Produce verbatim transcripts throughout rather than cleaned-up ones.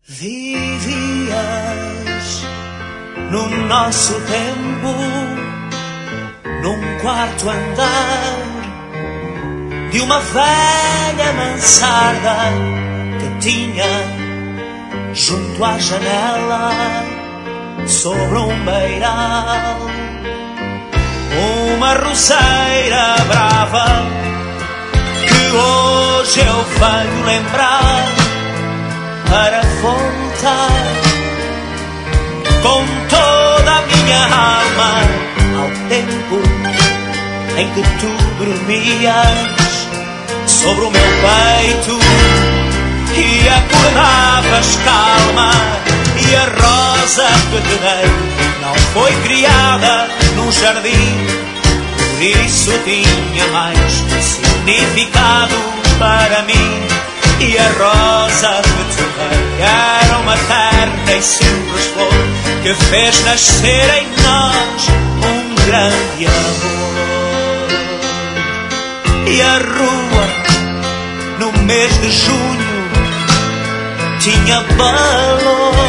Vivias no nosso tempo, num quarto andar de uma velha mansarda que tinha junto à janela, sobre um beiral, uma roseira brava que hoje eu venho lembrar para voltar com toda a minha alma ao tempo em que tu dormias sobre o meu peito e acordavas calma. E a rosa que te dei não foi criada num jardim, por isso tinha mais significado para mim. E a rosa que te dei era uma terna e simples flor que fez nascer em nós um grande amor. E a rua, no mês de junho, tinha balões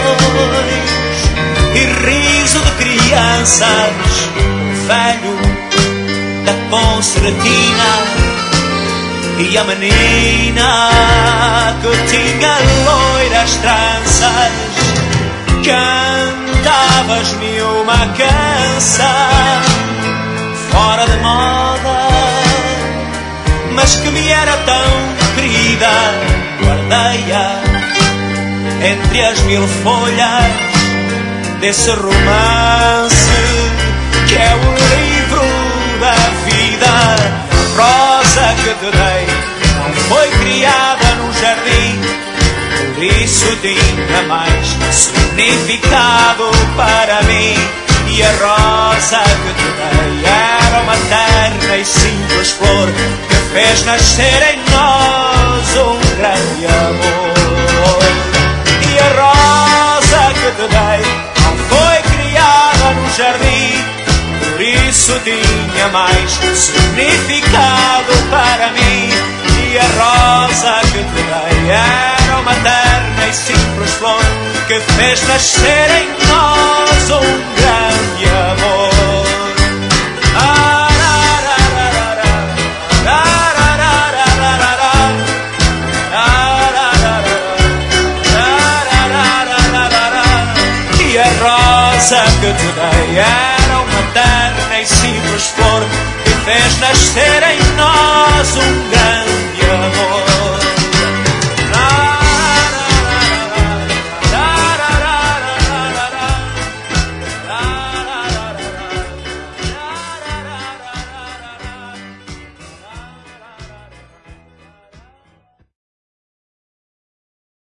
e riso de crianças, o velho da concertina e a menina que tinha loiras tranças. Cantavas-me uma canção fora de moda, mas que me era tão querida. Guardei-a entre as mil folhas desse romance que é o livro da vida. A rosa que te dei não foi criada num jardim, por isso tinha mais significado para mim. E a rosa que te dei era uma terna e simples flor que fez nascer em nós um grande amor. E a rosa que te dei não foi criada num jardim, por isso tinha mais significado para mim. E a rosa que te dei era uma terna e simples flor que fez nascer em nós um grande amor. E a rosa que te dei era uma terna e simples flor que fez nascer em nós um grande